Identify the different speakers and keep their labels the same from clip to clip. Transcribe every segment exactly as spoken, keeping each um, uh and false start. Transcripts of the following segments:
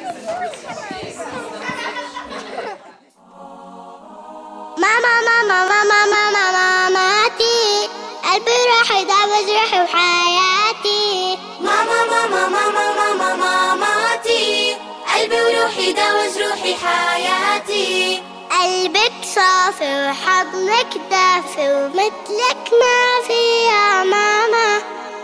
Speaker 1: ماما ماما ماما ماما ماماتي، قلبي روحي يدعبس روحي وحياتي.
Speaker 2: ماما ماما ماما ماما ماماتي، قلبي وروحي يدعبس روحي حياتي.
Speaker 1: قلبك صافي وحضنك دافي ومثلك ما في يا ماما،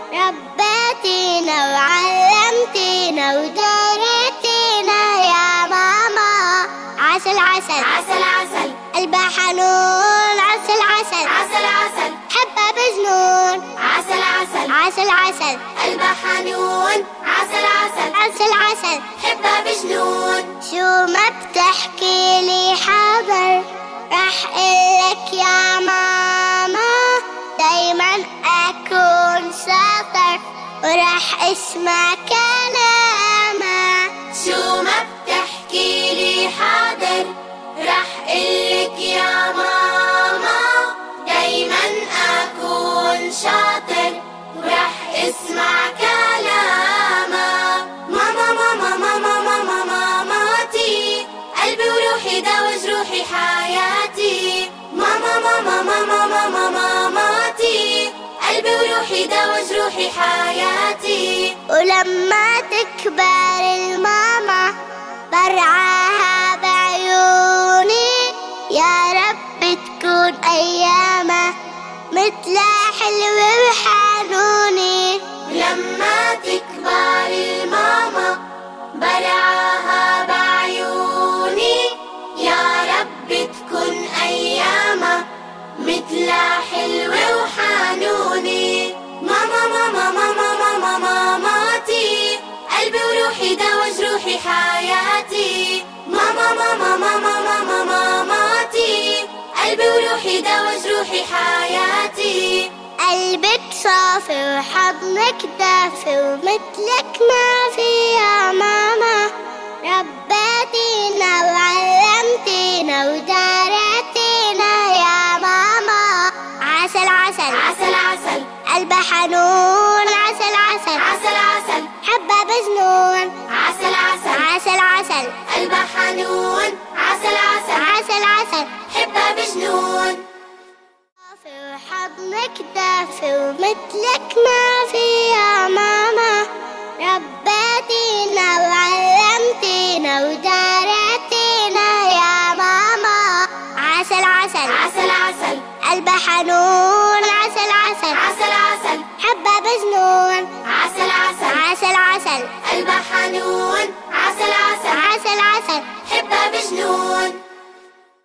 Speaker 1: ربيتينا وعلمتينا وداريتينا يا ماما. عسل عسل
Speaker 2: عسل عسل،
Speaker 1: قلبها حنون. عسل عسل
Speaker 2: عسل عسل،
Speaker 1: حبها بجنون.
Speaker 2: عسل عسل،
Speaker 1: عسل عسل
Speaker 2: قلبها حنون. عسل عسل،
Speaker 1: عسل عسل
Speaker 2: حبها بجنون.
Speaker 1: شو ما بتحكي لي حاضر، رح قلك يا ماما دايما أكون شاطر ورح اسمع كلامها.
Speaker 2: شو ما بتحكي لي حاضر، رح قلك يا ماما دايما أكون شاطر ورح اسمع كلامها. ماما ماما ماما ماما ماماتي، قلبي وروحي داوج روحي حياتي. ماما ماما ماما ماما ماماتي، قلبي وروحي داوج روحي حياتي.
Speaker 1: ولما تكبر الماما برعاها بعيوني، يا رب تكون أيامها مثلها حلوة وحنوني.
Speaker 2: لما تكبر الماما برعاها بعيوني، يا رب تكون أيامها مثلها حلوة وحنوني. ماما ماما ماما ماما ماماتي، قلبي وروحي داوج روحي حياتي. ماما ماما ماما ماما ماماتي، قلبي وروحي داوج روحي حياتي.
Speaker 1: قلبك صافي وحضنك دافي ومثلك ما في يا ماما، ربيتينا وعلمتينا وداريتينا يا ماما. عسل عسل
Speaker 2: عسل عسل،
Speaker 1: قلبها حنون. عسل عسل
Speaker 2: عسل عسل،
Speaker 1: حبها بجنون.
Speaker 2: عسل عسل،
Speaker 1: عسل عسل
Speaker 2: قلبها حنون. عسل عسل،
Speaker 1: عسل عسل
Speaker 2: حبها بجنون.
Speaker 1: صافي وحضنك دافي ومثلك ما في يا ماما، ربيتينا وعلمتينا وداريتينا يا ماما. عسل عسل
Speaker 2: عسل عسل،
Speaker 1: قلبها حنون. عسل عسل
Speaker 2: عسل عسل،
Speaker 1: حبها بجنون.
Speaker 2: عسل عسل،
Speaker 1: عسل عسل
Speaker 2: قلبها حنون.